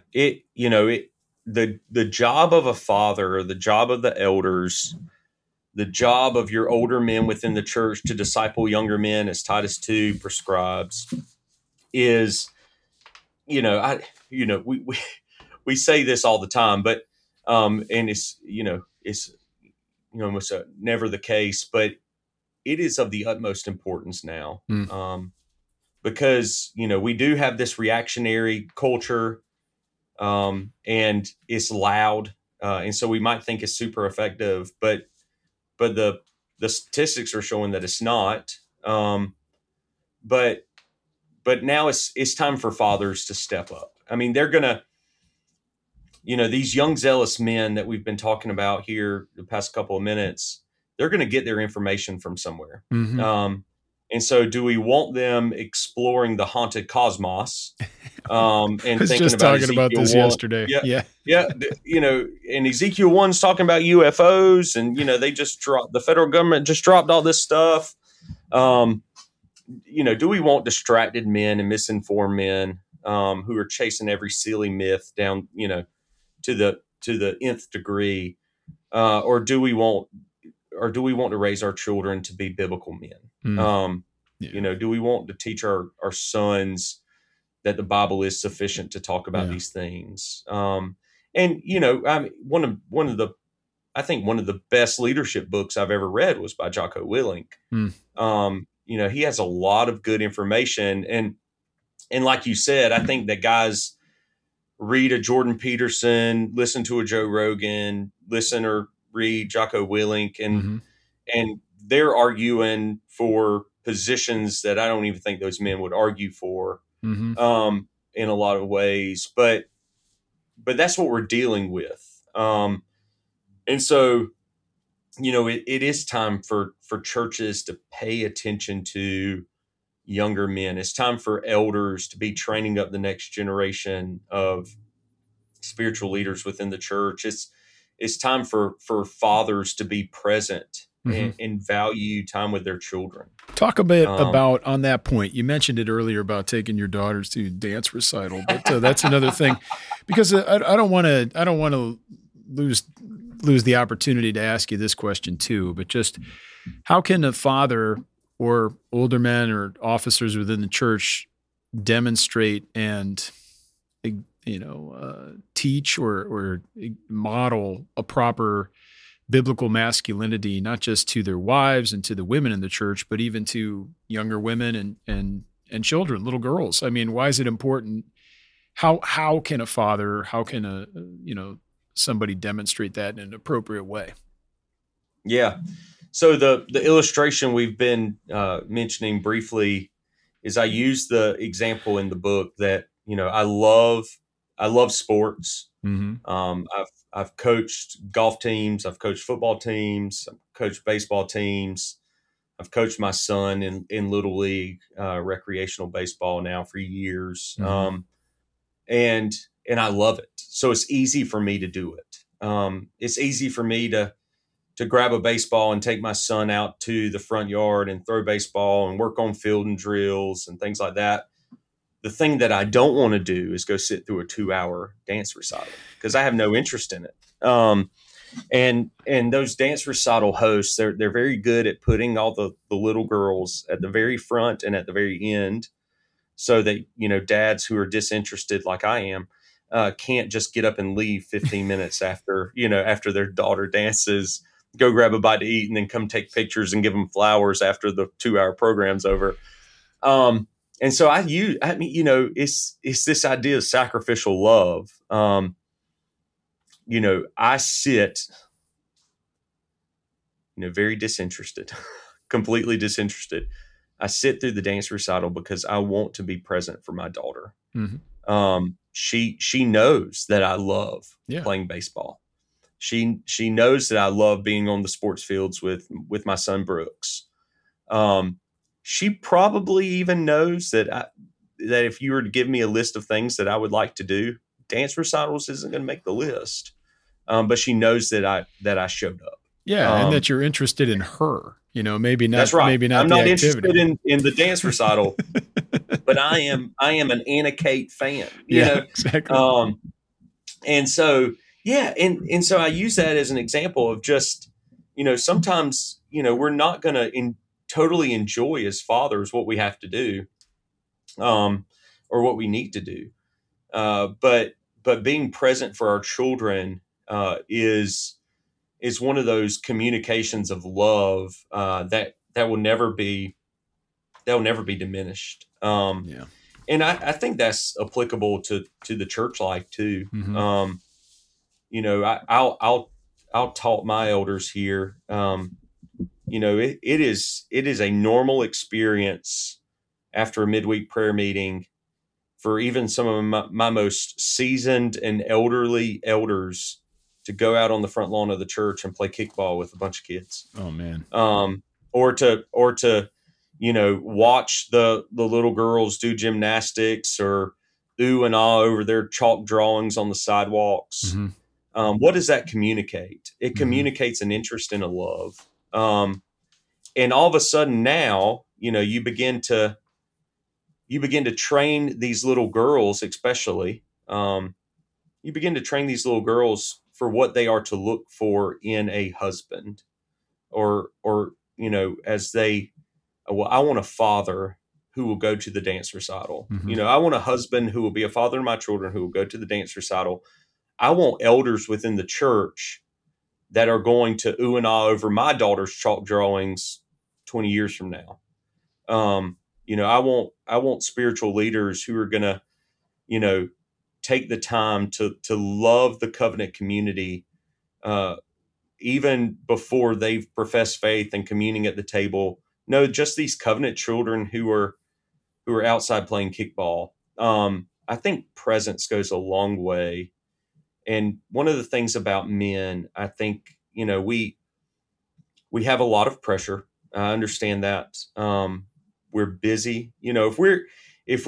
The job of a father, or the job of the elders, the job of your older men within the church to disciple younger men, as Titus 2 prescribes, is, we say this all the time, but, and it's almost never the case, but it is of the utmost importance now. Because, we do have this reactionary culture, and it's loud. And so we might think it's super effective, but the statistics are showing that it's not. But now it's time for fathers to step up. I mean, they're going to, these young, zealous men that we've been talking about here the past couple of minutes, they're going to get their information from somewhere. And so do we want them exploring the haunted cosmos? And I was just talking about this yesterday. Yeah. And Ezekiel 1's talking about UFOs, and, the federal government just dropped all this stuff. Do we want distracted men and misinformed men who are chasing every silly myth down, to the nth degree? Or do we want to raise our children to be biblical men? Do we want to teach our sons that the Bible is sufficient to talk about these things? One of the best leadership books I've ever read was by Jocko Willink. He has a lot of good information, and like you said, I think that guys read a Jordan Peterson, listen to a Joe Rogan, listen or read Jocko Willink, and they're arguing for positions that I don't even think those men would argue for, in a lot of ways. But that's what we're dealing with. And so, it is time for churches to pay attention to younger men. It's time for elders to be training up the next generation of spiritual leaders within the church. It's time for fathers to be present and value time with their children. Talk a bit about, on that point, you mentioned it earlier about taking your daughters to dance recital, but that's another thing, because I don't want to lose the opportunity to ask you this question too, but just how can a father or older men or officers within the church demonstrate and teach or model a proper biblical masculinity, not just to their wives and to the women in the church, but even to younger women and children, little girls? I mean, why is it important? How can a father, somebody demonstrate that in an appropriate way? Yeah. So the illustration we've been mentioning briefly is, I use the example in the book that, I love sports. I've coached golf teams. I've coached football teams. I've coached baseball teams. I've coached my son in Little League, recreational baseball now for years. And I love it. So it's easy for me to do it. It's easy for me to grab a baseball and take my son out to the front yard and throw baseball and work on field and drills and things like that. The thing that I don't want to do is go sit through a 2-hour dance recital because I have no interest in it. And those dance recital hosts, they're very good at putting all the little girls at the very front and at the very end, so that, you know, dads who are disinterested like I am can't just get up and leave 15 minutes after their daughter dances, go grab a bite to eat, and then come take pictures and give them flowers after the 2-hour program's over. And so it's this idea of sacrificial love. I sit, very disinterested, completely disinterested. I sit through the dance recital because I want to be present for my daughter. Mm-hmm. She knows that I love playing baseball. She knows that I love being on the sports fields with my son Brooks. She probably even knows that if you were to give me a list of things that I would like to do, dance recitals isn't going to make the list. But she knows that I showed up. Yeah, and that you're interested in her. Maybe not. That's right. Maybe not. I'm not interested in the dance recital, but I am an Anna Kate fan. Exactly. And so and so I use that as an example of just, sometimes we're not going to totally enjoy as fathers what we have to do, or what we need to do, but being present for our children is one of those communications of love that will never be diminished. And I think that's applicable to the church life too. Mm-hmm. I'll taught my elders here. It is a normal experience after a midweek prayer meeting for even some of my most seasoned and elderly elders to go out on the front lawn of the church and play kickball with a bunch of kids. Oh man. Or to watch the little girls do gymnastics or ooh and ah over their chalk drawings on the sidewalks. Mm-hmm. What does that communicate? It communicates an interest and a love. And all of a sudden now, you begin to train these little girls, especially, you begin to train these little girls for what they are to look for in a husband, or I want a father who will go to the dance recital. Mm-hmm. I want a husband who will be a father to my children, who will go to the dance recital. I want elders within the church that are going to ooh and ah over my daughter's chalk drawings 20 years from now. I want spiritual leaders who are going to, take the time to love the covenant community, even before they've professed faith and communing at the table. No, just these covenant children who are outside playing kickball. I think presence goes a long way. And one of the things about men, I think, we have a lot of pressure. I understand that. We're busy. If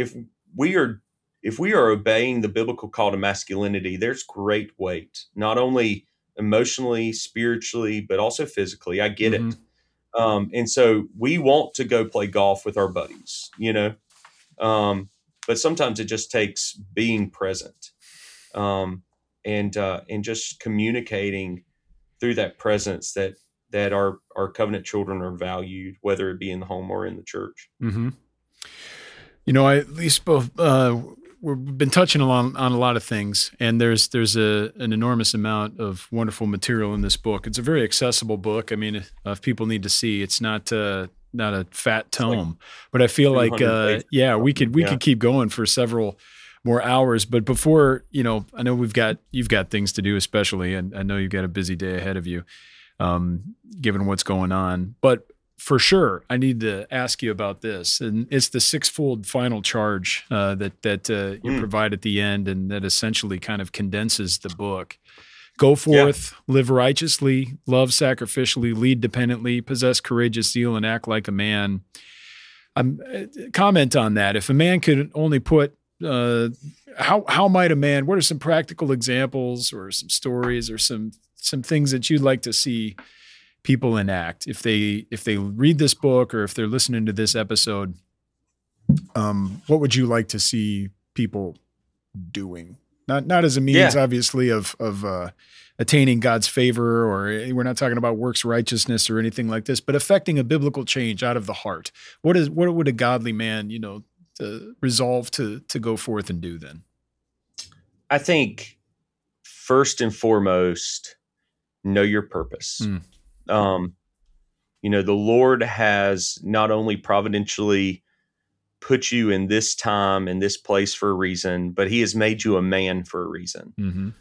we are obeying the biblical call to masculinity, there's great weight, not only emotionally, spiritually, but also physically. I get it. And so we want to go play golf with our buddies, but sometimes it just takes being present, and just communicating through that presence that our covenant children are valued, whether it be in the home or in the church. Mm-hmm. At least both, we've been touching on a lot of things, and there's an enormous amount of wonderful material in this book. It's a very accessible book. I mean, if people need to see, it's not a fat tome, but I feel like, we could keep going for several more hours. But before, I know you've got things to do, especially, and I know you've got a busy day ahead of you, given what's going on. But for sure, I need to ask you about this, and it's the sixfold final charge that you provide at the end, and that essentially kind of condenses the book. Go forth, live righteously, love sacrificially, lead dependently, possess courageous zeal, and act like a man. Comment on that. If a man could only put how might a man, what are some practical examples or some stories or some things that you'd like to see people enact if they read this book or if they're listening to this episode? What would you like to see people doing? Not as a means, obviously, of attaining God's favor, or we're not talking about works righteousness or anything like this, but affecting a biblical change out of the heart. What would a godly man, resolve to go forth and do then? I think first and foremost, know your purpose. The Lord has not only providentially put you in this time and this place for a reason, but he has made you a man for a reason.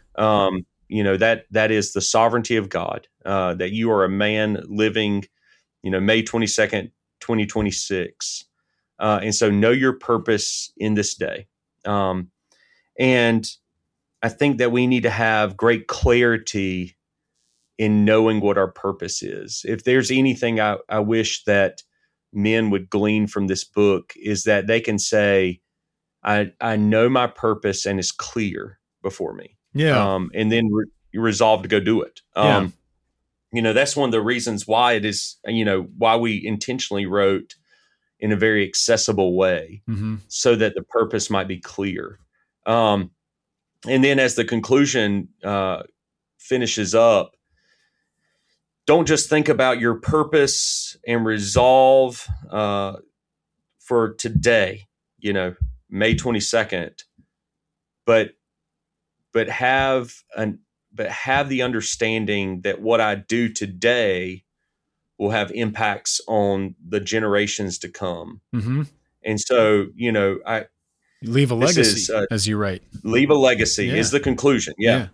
That is the sovereignty of God, that you are a man living, May 22nd, 2026. And so know your purpose in this day. And I think that we need to have great clarity in knowing what our purpose is. If there's anything I wish that men would glean from this book, is that they can say, I know my purpose and it's clear before me. Yeah. And then resolve to go do it. That's one of the reasons why it is, why we intentionally wrote in a very accessible way, so that the purpose might be clear. And then as the conclusion finishes up, don't just think about your purpose and resolve for today, May 22nd, but have the understanding that what I do today will have impacts on the generations to come. And so, leave a legacy, as you write. Leave a legacy is the conclusion. I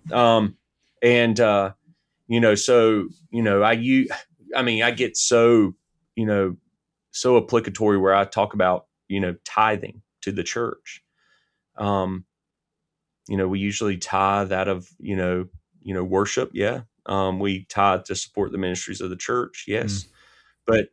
get so applicatory where I talk about, tithing to the church. We usually tithe out of, worship. Yeah. We tithe to support the ministries of the church. Yes. But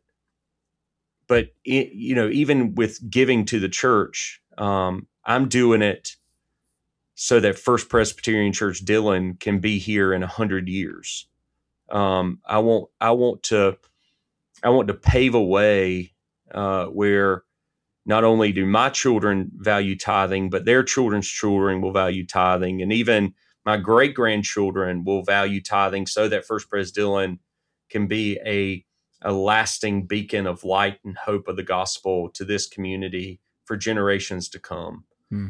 even with giving to the church, I'm doing it so that First Presbyterian Church Dillon can be here in 100 years. I want to pave a way where not only do my children value tithing, but their children's children will value tithing, and even my great grandchildren will value tithing, so that First Pres Dillon can be a lasting beacon of light and hope of the gospel to this community for generations to come.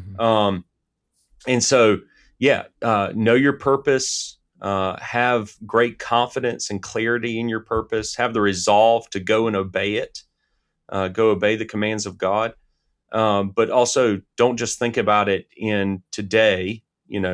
And so, know your purpose, have great confidence and clarity in your purpose, have the resolve to go and obey it, go obey the commands of God. But also don't just think about it in today,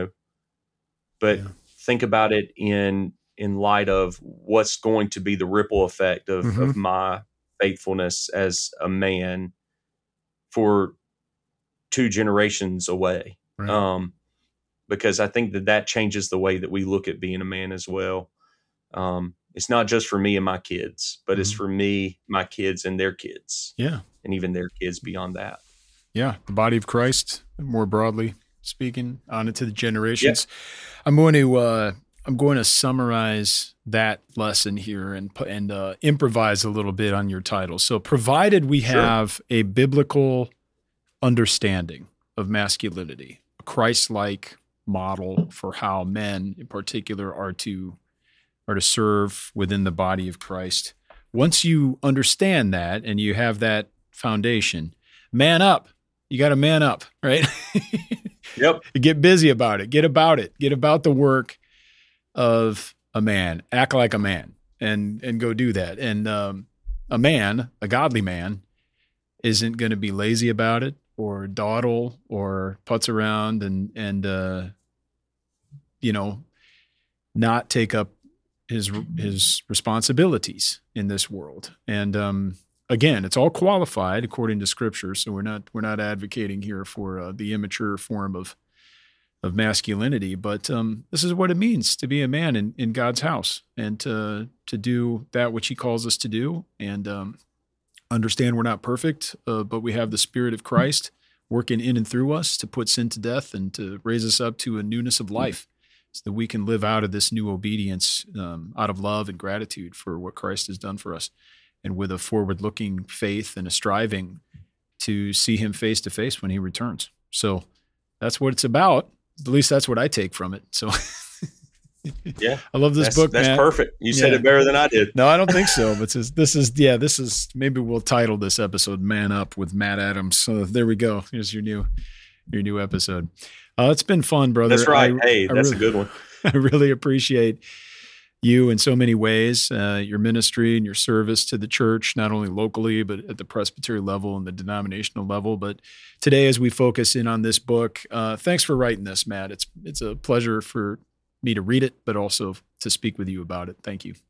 but think about it in light of what's going to be the ripple effect of my faithfulness as a man for 2 generations away. Right. Because I think that changes the way that we look at being a man as well. It's not just for me and my kids, but it's for me, my kids, and their kids. Yeah. And even their kids beyond that. Yeah. The body of Christ, more broadly speaking, on into the generations. Yeah. I'm going to summarize that lesson here and improvise a little bit on your title. So, provided we have a biblical understanding of masculinity, a Christ-like model for how men in particular are to serve within the body of Christ. Once you understand that and you have that foundation, man up. You got to man up, right? Yep. Get busy about it. Get about it. Get about the work of a man. Act like a man and go do that. And a godly man, isn't going to be lazy about it or dawdle or putz around and not take up his responsibilities in this world. And again, it's all qualified according to Scripture, so we're not advocating here for the immature form of masculinity, but this is what it means to be a man in God's house and to do that which He calls us to do, and understand we're not perfect, but we have the Spirit of Christ working in and through us to put sin to death and to raise us up to a newness of life so that we can live out of this new obedience out of love and gratitude for what Christ has done for us, and with a forward-looking faith and a striving to see him face to face when he returns. So that's what it's about. At least that's what I take from it. So yeah, I love this book. That's Matt. Perfect. You said it better than I did. No, I don't think so. But this is maybe we'll title this episode "Man Up" with Matt Adams. So there we go. Here's your new episode. It's been fun, brother. That's right. That's a good one. I really appreciate you in so many ways, your ministry and your service to the church, not only locally, but at the presbytery level and the denominational level. But today, as we focus in on this book, thanks for writing this, Matt. It's a pleasure for me to read it, but also to speak with you about it. Thank you.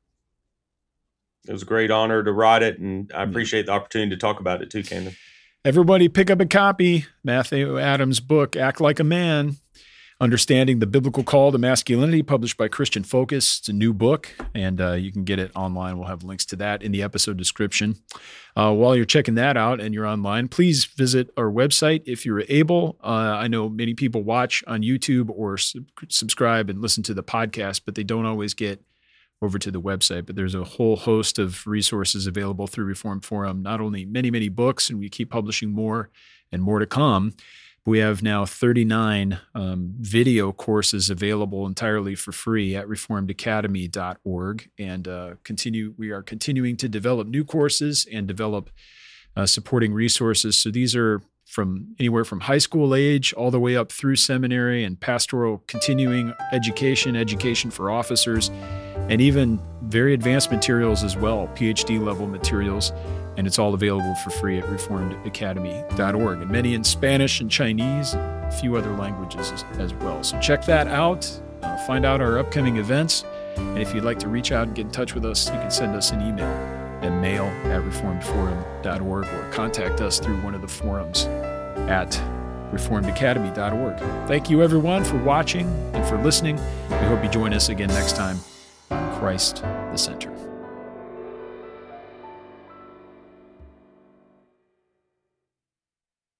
It was a great honor to write it, and I appreciate the opportunity to talk about it too, Camden. Everybody pick up a copy. Matthew Adams' book, Act Like a Man, Understanding the Biblical Call to Masculinity, published by Christian Focus. It's a new book, and you can get it online. We'll have links to that in the episode description. While you're checking that out and you're online, please visit our website if you're able. I know many people watch on YouTube or subscribe and listen to the podcast, but they don't always get over to the website. But there's a whole host of resources available through Reformed Forum, not only many, many books, and we keep publishing more and more to come. We have now 39 video courses available entirely for free at reformedacademy.org, and we are continuing to develop new courses and develop supporting resources. So these are from anywhere from high school age all the way up through seminary and pastoral continuing education for officers, and even very advanced materials as well, PhD level materials. And it's all available for free at reformedacademy.org, and many in Spanish and Chinese, and a few other languages as well. So check that out, find out our upcoming events, and if you'd like to reach out and get in touch with us, you can send us an email at mail@reformedforum.org or contact us through one of the forums at reformedacademy.org. Thank you, everyone, for watching and for listening. We hope you join us again next time on Christ the Center.